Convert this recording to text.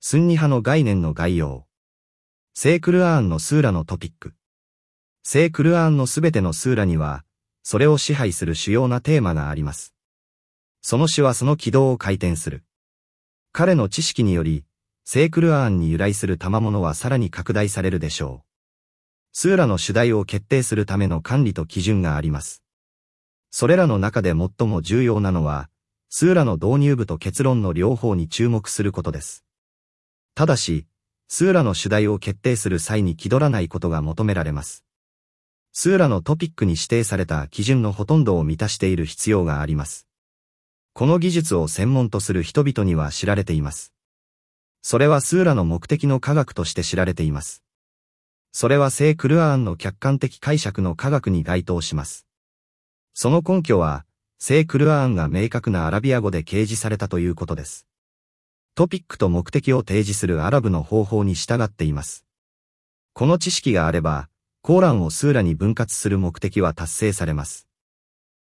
スンニ派の概念の概要。聖クルアーンのスーラのトピック。聖クルアーンのすべてのスーラには、それを支配する主要なテーマがあります。その詩はその軌道を回転する。彼の知識により、聖クルアーンに由来する賜物はさらに拡大されるでしょう。スーラの主題を決定するための管理と基準があります。それらの中で最も重要なのは、スーラの導入部と結論の両方に注目することです。ただし、スーラの主題を決定する際に気取らないことが求められます。スーラのトピックに指定された基準のほとんどを満たしている必要があります。この技術を専門とする人々には知られています。それはスーラの目的の科学として知られています。それは聖クルアーンの客観的解釈の科学に該当します。その根拠は、聖クルアーンが明確なアラビア語で掲示されたということです。トピックと目的を提示するアラブの方法に従っています。この知識があれば、コーランをスーラに分割する目的は達成されます。